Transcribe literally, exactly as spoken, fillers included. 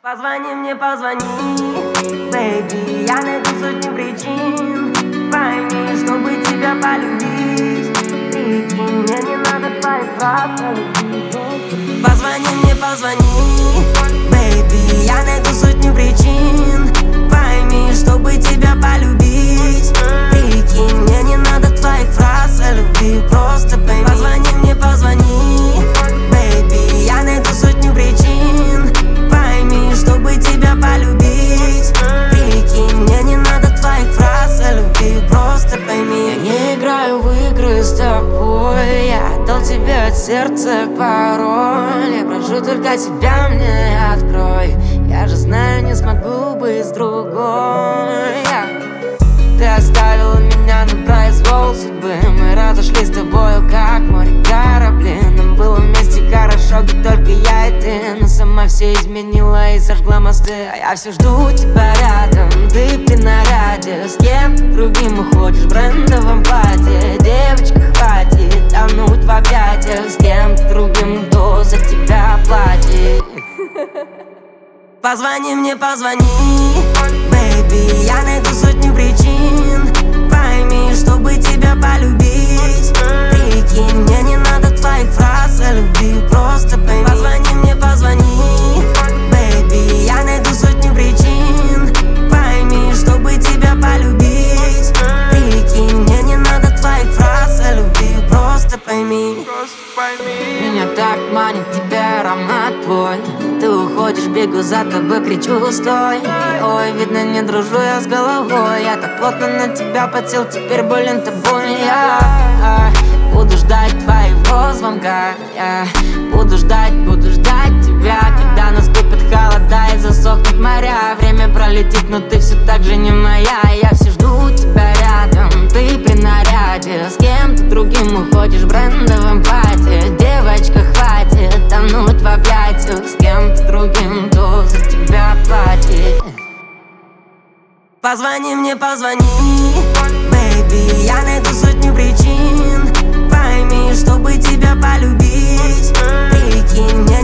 Позвони мне, позвони, бэйби, я найду сотни причин. Пойми, чтобы тебя полюбить. Прикинь, мне не надо твоих прав. Позвони мне, позвони, бэйби, я найду сотни причин. Пойми, чтобы тебя полюбить. Прикинь, мне не надо твоих фраз о любви, просто пойми. Позвони мне, позвони, бэйби, я найду сотни причин. Пойми, чтобы тебя полюбить. Прикинь, мне не надо твоих фраз о любви, просто пойми. Я не играю в игры с тобой, я дал тебе от сердца пароль. Я прошу только тебя, мне открой. Я же знаю, не смогу быть с другой. Ты оставила меня на произвол судьбы. Мы разошлись с тобою, как море корабли. Нам было вместе хорошо, где только я и ты. Но сама все изменила и сожгла мосты. А я все жду тебя рядом, ты при наряде. С кем другим уходишь в брендовом платье. Девочка, хватит тонуть в объятиях. С кем-то другим, кто за тебя платит. Позвони мне, позвони, бэйби, я найду сотни причин. Пойми, чтобы тебя полюбить. Прикинь, мне не надо твоих фраз о любви, просто пойми. Позвони мне, позвони, бэйби, я найду сотни причин. Пойми, чтобы тебя полюбить. Прикинь, мне не надо твоих фраз о любви, просто пойми. Меня так манит тебя аромат твой. Ты уходишь, бегу за тобой, кричу стой. Ой, видно, не дружу я с головой. Я так плотно на тебя подсел, теперь болен тобой. Я а, буду ждать твоего звонка. Я буду ждать, буду ждать тебя. Когда наступит холода и засохнут моря. Время пролетит, но ты все так же не моя. Я все жду тебя рядом, ты при наряде. С кем-то другим уходишь в брендовом платье. Девочка, хватит тонуть в объятиях. С кем-то другим, кто за тебя платит. Позвони мне, позвони, бэйби, я найду сотни причин. Пойми, чтобы тебя полюбить. Прикинь, мне